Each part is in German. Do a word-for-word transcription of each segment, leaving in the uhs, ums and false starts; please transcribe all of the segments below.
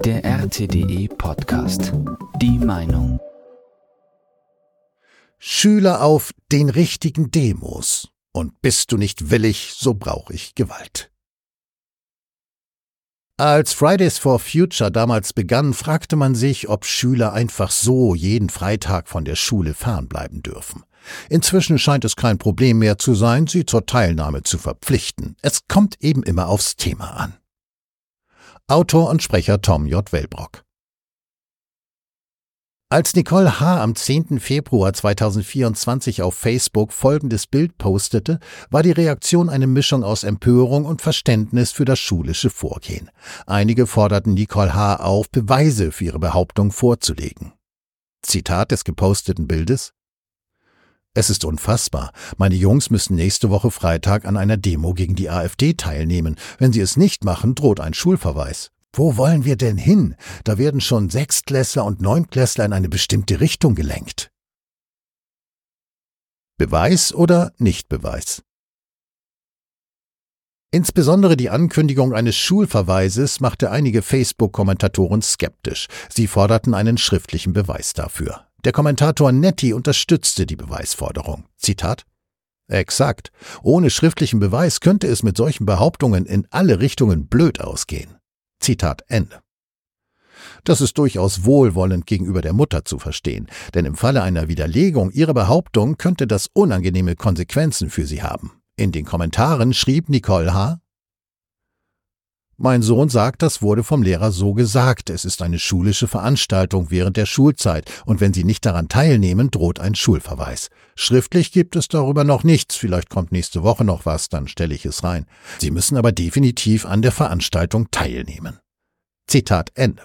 Der R T D E-Podcast. Die Meinung. Schüler auf den richtigen Demos. Und bist du nicht willig, so brauche ich Gewalt. Als Fridays for Future damals begann, fragte man sich, ob Schüler einfach so jeden Freitag von der Schule fernbleiben dürfen. Inzwischen scheint es kein Problem mehr zu sein, sie zur Teilnahme zu verpflichten. Es kommt eben immer aufs Thema an. Autor und Sprecher Tom J. Wellbrock. Als Nicole H. am zehnten Februar zweitausendvierundzwanzig auf Facebook folgendes Bild postete, war die Reaktion eine Mischung aus Empörung und Verständnis für das schulische Vorgehen. Einige forderten Nicole H. auf, Beweise für ihre Behauptung vorzulegen. Zitat des geposteten Bildes: Es ist unfassbar. Meine Jungs müssen nächste Woche Freitag an einer Demo gegen die AfD teilnehmen. Wenn sie es nicht machen, droht ein Schulverweis. Wo wollen wir denn hin? Da werden schon Sechstklässler und Neuntklässler in eine bestimmte Richtung gelenkt. Beweis oder Nichtbeweis? Insbesondere die Ankündigung eines Schulverweises machte einige Facebook-Kommentatoren skeptisch. Sie forderten einen schriftlichen Beweis dafür. Der Kommentator Netti unterstützte die Beweisforderung. Zitat: Exakt. Ohne schriftlichen Beweis könnte es mit solchen Behauptungen in alle Richtungen blöd ausgehen. Zitat Ende. Das ist durchaus wohlwollend gegenüber der Mutter zu verstehen, denn im Falle einer Widerlegung ihrer Behauptung könnte das unangenehme Konsequenzen für sie haben. In den Kommentaren schrieb Nicole H.: Mein Sohn sagt, das wurde vom Lehrer so gesagt. Es ist eine schulische Veranstaltung während der Schulzeit und wenn Sie nicht daran teilnehmen, droht ein Schulverweis. Schriftlich gibt es darüber noch nichts. Vielleicht kommt nächste Woche noch was, dann stelle ich es rein. Sie müssen aber definitiv an der Veranstaltung teilnehmen. Zitat Ende.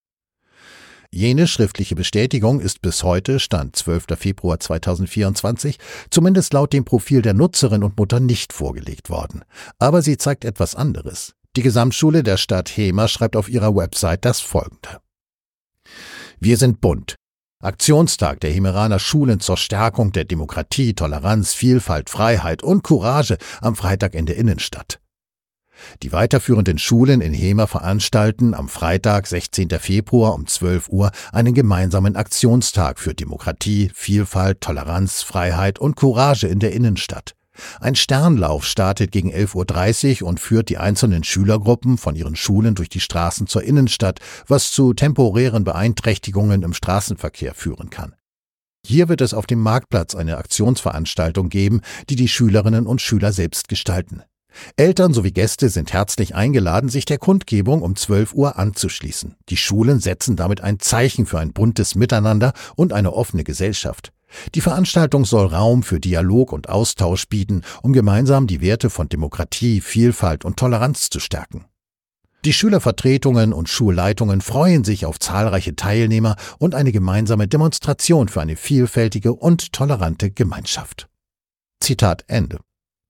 Jene schriftliche Bestätigung ist bis heute, Stand zwölfter Februar zweitausendvierundzwanzig, zumindest laut dem Profil der Nutzerin und Mutter nicht vorgelegt worden. Aber sie zeigt etwas anderes. Die Gesamtschule der Stadt Hemer schreibt auf ihrer Website das Folgende: Wir sind bunt. Aktionstag der Hemeraner Schulen zur Stärkung der Demokratie, Toleranz, Vielfalt, Freiheit und Courage am Freitag in der Innenstadt. Die weiterführenden Schulen in Hemer veranstalten am Freitag, sechzehnten Februar um zwölf Uhr einen gemeinsamen Aktionstag für Demokratie, Vielfalt, Toleranz, Freiheit und Courage in der Innenstadt. Ein Sternlauf startet gegen elf Uhr dreißig und führt die einzelnen Schülergruppen von ihren Schulen durch die Straßen zur Innenstadt, was zu temporären Beeinträchtigungen im Straßenverkehr führen kann. Hier wird es auf dem Marktplatz eine Aktionsveranstaltung geben, die die Schülerinnen und Schüler selbst gestalten. Eltern sowie Gäste sind herzlich eingeladen, sich der Kundgebung um zwölf Uhr anzuschließen. Die Schulen setzen damit ein Zeichen für ein buntes Miteinander und eine offene Gesellschaft. Die Veranstaltung soll Raum für Dialog und Austausch bieten, um gemeinsam die Werte von Demokratie, Vielfalt und Toleranz zu stärken. Die Schülervertretungen und Schulleitungen freuen sich auf zahlreiche Teilnehmer und eine gemeinsame Demonstration für eine vielfältige und tolerante Gemeinschaft. Zitat Ende.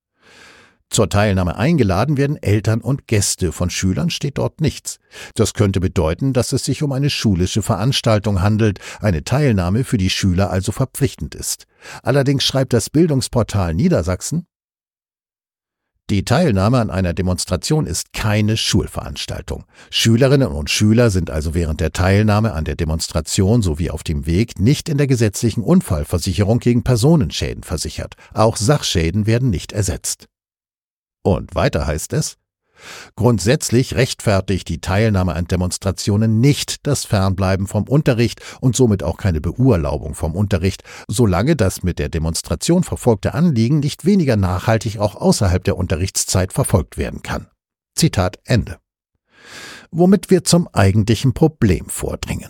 Zur Teilnahme eingeladen werden Eltern und Gäste, von Schülern steht dort nichts. Das könnte bedeuten, dass es sich um eine schulische Veranstaltung handelt, eine Teilnahme für die Schüler also verpflichtend ist. Allerdings schreibt das Bildungsportal Niedersachsen: Die Teilnahme an einer Demonstration ist keine Schulveranstaltung. Schülerinnen und Schüler sind also während der Teilnahme an der Demonstration sowie auf dem Weg nicht in der gesetzlichen Unfallversicherung gegen Personenschäden versichert. Auch Sachschäden werden nicht ersetzt. Und weiter heißt es: Grundsätzlich rechtfertigt die Teilnahme an Demonstrationen nicht das Fernbleiben vom Unterricht und somit auch keine Beurlaubung vom Unterricht, solange das mit der Demonstration verfolgte Anliegen nicht weniger nachhaltig auch außerhalb der Unterrichtszeit verfolgt werden kann. Zitat Ende. Womit wir zum eigentlichen Problem vordringen.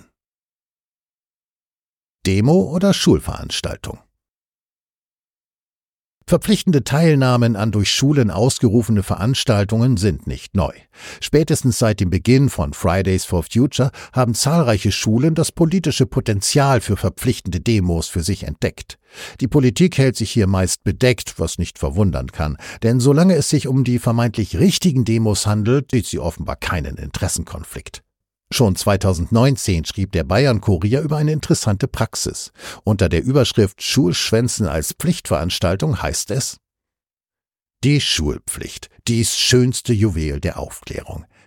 Demo oder Schulveranstaltung? Verpflichtende Teilnahmen an durch Schulen ausgerufene Veranstaltungen sind nicht neu. Spätestens seit dem Beginn von Fridays for Future haben zahlreiche Schulen das politische Potenzial für verpflichtende Demos für sich entdeckt. Die Politik hält sich hier meist bedeckt, was nicht verwundern kann, denn solange es sich um die vermeintlich richtigen Demos handelt, sieht sie offenbar keinen Interessenkonflikt. Schon zweitausendneunzehn schrieb der Bayern-Kurier über eine interessante Praxis. Unter der Überschrift »Schulschwänzen als Pflichtveranstaltung« heißt es: Die Schulpflicht, dies schönste Juwel der Aufklärung.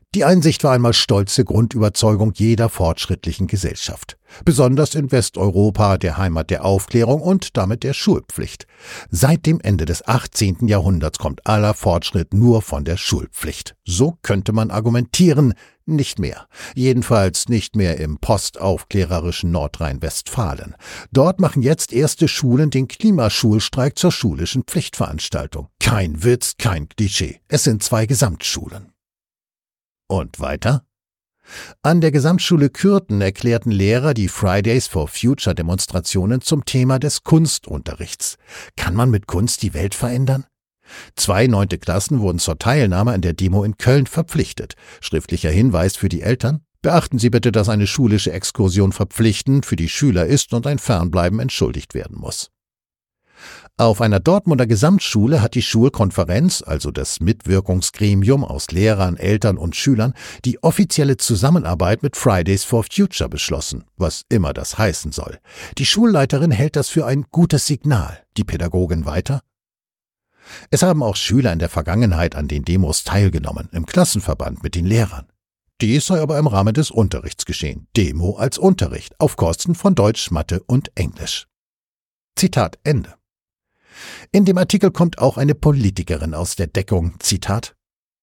Die Einsicht war einmal stolze Grundüberzeugung jeder fortschrittlichen Gesellschaft. Besonders in Westeuropa, der Heimat der Aufklärung und damit der Schulpflicht. Seit dem Ende des achtzehnten Jahrhunderts kommt aller Fortschritt nur von der Schulpflicht. So könnte man argumentieren, nicht mehr. Jedenfalls nicht mehr im postaufklärerischen Nordrhein-Westfalen. Dort machen jetzt erste Schulen den Klimaschulstreik zur schulischen Pflichtveranstaltung. Kein Witz, kein Klischee. Es sind zwei Gesamtschulen. Und weiter? An der Gesamtschule Kürten erklärten Lehrer die Fridays for Future Demonstrationen zum Thema des Kunstunterrichts. Kann man mit Kunst die Welt verändern? Zwei neunte Klassen wurden zur Teilnahme an der Demo in Köln verpflichtet. Schriftlicher Hinweis für die Eltern: Beachten Sie bitte, dass eine schulische Exkursion verpflichtend für die Schüler ist und ein Fernbleiben entschuldigt werden muss. Auf einer Dortmunder Gesamtschule hat die Schulkonferenz, also das Mitwirkungsgremium aus Lehrern, Eltern und Schülern, die offizielle Zusammenarbeit mit Fridays for Future beschlossen, was immer das heißen soll. Die Schulleiterin hält das für ein gutes Signal. Die Pädagogin weiter: Es haben auch Schüler in der Vergangenheit an den Demos teilgenommen, im Klassenverband mit den Lehrern. Dies sei aber im Rahmen des Unterrichts geschehen. Demo als Unterricht, auf Kosten von Deutsch, Mathe und Englisch. Zitat Ende. In dem Artikel kommt auch eine Politikerin aus der Deckung, Zitat: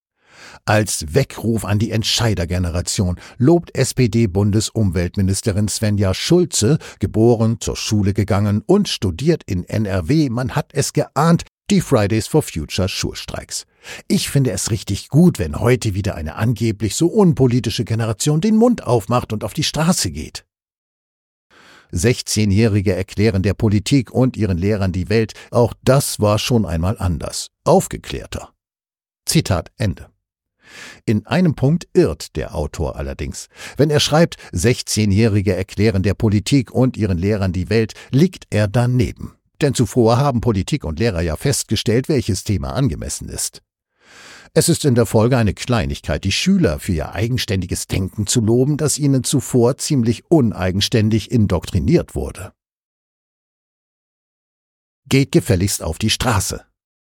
Als Weckruf an die Entscheidergeneration lobt S P D-Bundesumweltministerin Svenja Schulze, geboren, zur Schule gegangen und studiert in N R W, man hat es geahnt, die Fridays for Future Schulstreiks. Ich finde es richtig gut, wenn heute wieder eine angeblich so unpolitische Generation den Mund aufmacht und auf die Straße geht. sechzehnjährige erklären der Politik und ihren Lehrern die Welt, auch das war schon einmal anders, aufgeklärter. Zitat Ende. In einem Punkt irrt der Autor allerdings. Wenn er schreibt, sechzehnjährige erklären der Politik und ihren Lehrern die Welt, liegt er daneben. Denn zuvor haben Politik und Lehrer ja festgestellt, welches Thema angemessen ist. Es ist in der Folge eine Kleinigkeit, die Schüler für ihr eigenständiges Denken zu loben, das ihnen zuvor ziemlich uneigenständig indoktriniert wurde. Geht gefälligst auf die Straße.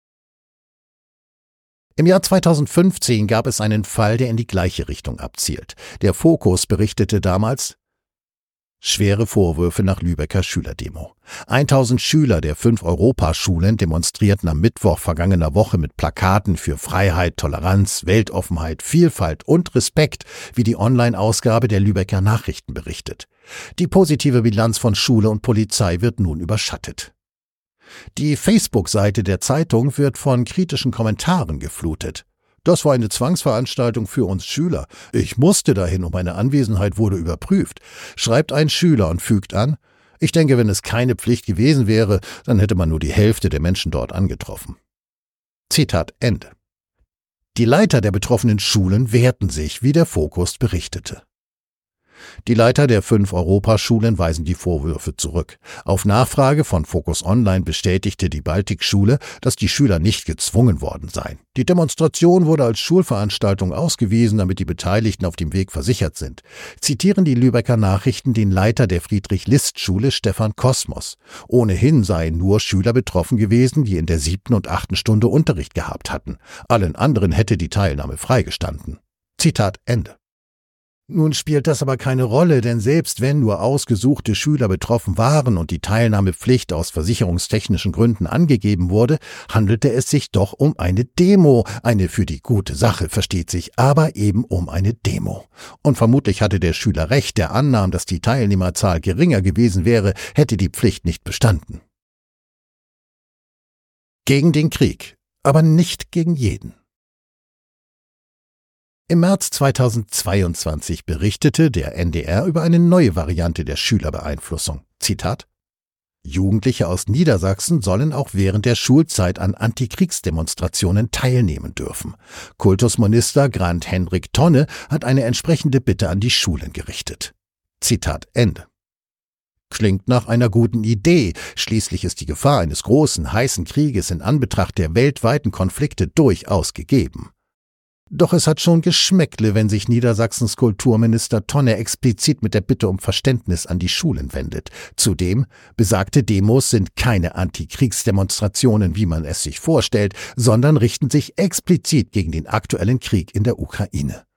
Im Jahr zweitausendfünfzehn gab es einen Fall, der in die gleiche Richtung abzielt. Der Fokus berichtete damals: Schwere Vorwürfe nach Lübecker Schülerdemo. tausend Schüler der fünf Europaschulen demonstrierten am Mittwoch vergangener Woche mit Plakaten für Freiheit, Toleranz, Weltoffenheit, Vielfalt und Respekt, wie die Online-Ausgabe der Lübecker Nachrichten berichtet. Die positive Bilanz von Schule und Polizei wird nun überschattet. Die Facebook-Seite der Zeitung wird von kritischen Kommentaren geflutet. Das war eine Zwangsveranstaltung für uns Schüler. Ich musste dahin und meine Anwesenheit wurde überprüft, schreibt ein Schüler und fügt an: Ich denke, wenn es keine Pflicht gewesen wäre, dann hätte man nur die Hälfte der Menschen dort angetroffen. Zitat Ende. Die Leiter der betroffenen Schulen wehrten sich, wie der Fokus berichtete. Die Leiter der fünf Europaschulen weisen die Vorwürfe zurück. Auf Nachfrage von Focus Online bestätigte die Baltikschule, dass die Schüler nicht gezwungen worden seien. Die Demonstration wurde als Schulveranstaltung ausgewiesen, damit die Beteiligten auf dem Weg versichert sind. Zitieren die Lübecker Nachrichten den Leiter der Friedrich-List-Schule, Stefan Kosmos. Ohnehin seien nur Schüler betroffen gewesen, die in der siebten und achten Stunde Unterricht gehabt hatten. Allen anderen hätte die Teilnahme freigestanden. Zitat Ende. Nun spielt das aber keine Rolle, denn selbst wenn nur ausgesuchte Schüler betroffen waren und die Teilnahmepflicht aus versicherungstechnischen Gründen angegeben wurde, handelte es sich doch um eine Demo, eine für die gute Sache, versteht sich, aber eben um eine Demo. Und vermutlich hatte der Schüler recht, der annahm, dass die Teilnehmerzahl geringer gewesen wäre, hätte die Pflicht nicht bestanden. Gegen den Krieg, aber nicht gegen jeden. Im März zweitausendzweiundzwanzig berichtete der N D R über eine neue Variante der Schülerbeeinflussung. Zitat: Jugendliche aus Niedersachsen sollen auch während der Schulzeit an Antikriegsdemonstrationen teilnehmen dürfen. Kultusminister Grant Hendrik Tonne hat eine entsprechende Bitte an die Schulen gerichtet. Zitat Ende. Klingt nach einer guten Idee. Schließlich ist die Gefahr eines großen, heißen Krieges in Anbetracht der weltweiten Konflikte durchaus gegeben. Doch es hat schon Geschmäckle, wenn sich Niedersachsens Kulturminister Tonne explizit mit der Bitte um Verständnis an die Schulen wendet. Zudem, besagte Demos sind keine Antikriegsdemonstrationen, wie man es sich vorstellt, sondern richten sich explizit gegen den aktuellen Krieg in der Ukraine.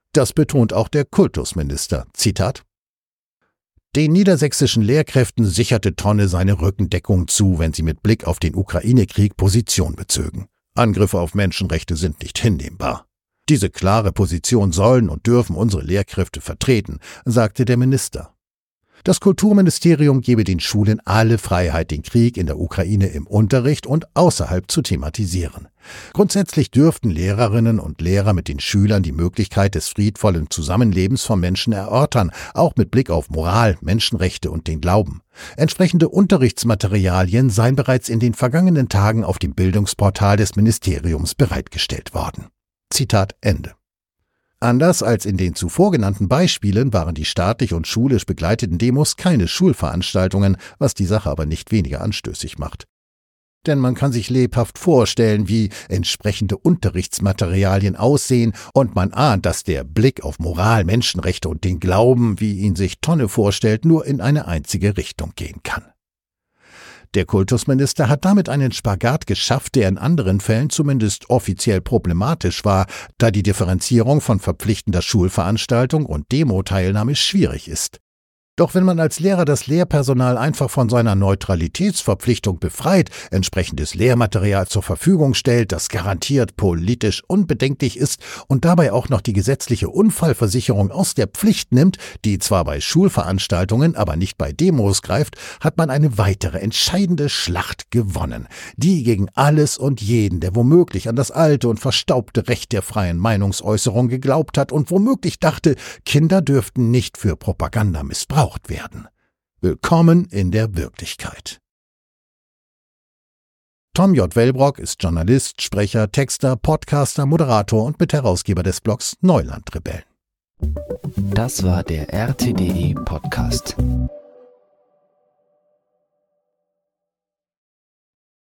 Das betont auch der Kultusminister. Zitat: Den niedersächsischen Lehrkräften sicherte Tonne seine Rückendeckung zu, wenn sie mit Blick auf den Ukraine-Krieg Position bezögen. Angriffe auf Menschenrechte sind nicht hinnehmbar. Diese klare Position sollen und dürfen unsere Lehrkräfte vertreten, sagte der Minister. Das Kulturministerium gebe den Schulen alle Freiheit, den Krieg in der Ukraine im Unterricht und außerhalb zu thematisieren. Grundsätzlich dürften Lehrerinnen und Lehrer mit den Schülern die Möglichkeit des friedvollen Zusammenlebens von Menschen erörtern, auch mit Blick auf Moral, Menschenrechte und den Glauben. Entsprechende Unterrichtsmaterialien seien bereits in den vergangenen Tagen auf dem Bildungsportal des Ministeriums bereitgestellt worden. Zitat Ende. Anders als in den zuvor genannten Beispielen waren die staatlich und schulisch begleiteten Demos keine Schulveranstaltungen, was die Sache aber nicht weniger anstößig macht. Denn man kann sich lebhaft vorstellen, wie entsprechende Unterrichtsmaterialien aussehen, und man ahnt, dass der Blick auf Moral, Menschenrechte und den Glauben, wie ihn sich Tonne vorstellt, nur in eine einzige Richtung gehen kann. Der Kultusminister hat damit einen Spagat geschafft, der in anderen Fällen zumindest offiziell problematisch war, da die Differenzierung von verpflichtender Schulveranstaltung und Demo-Teilnahme schwierig ist. Doch wenn man als Lehrer das Lehrpersonal einfach von seiner Neutralitätsverpflichtung befreit, entsprechendes Lehrmaterial zur Verfügung stellt, das garantiert politisch unbedenklich ist und dabei auch noch die gesetzliche Unfallversicherung aus der Pflicht nimmt, die zwar bei Schulveranstaltungen, aber nicht bei Demos greift, hat man eine weitere entscheidende Schlacht gewonnen, die gegen alles und jeden, der womöglich an das alte und verstaubte Recht der freien Meinungsäußerung geglaubt hat und womöglich dachte, Kinder dürften nicht für Propaganda missbraucht werden. Willkommen in der Wirklichkeit. Tom J. Wellbrock ist Journalist, Sprecher, Texter, Podcaster, Moderator und Mitherausgeber des Blogs Neulandrebellen. Das war der R T D E Podcast.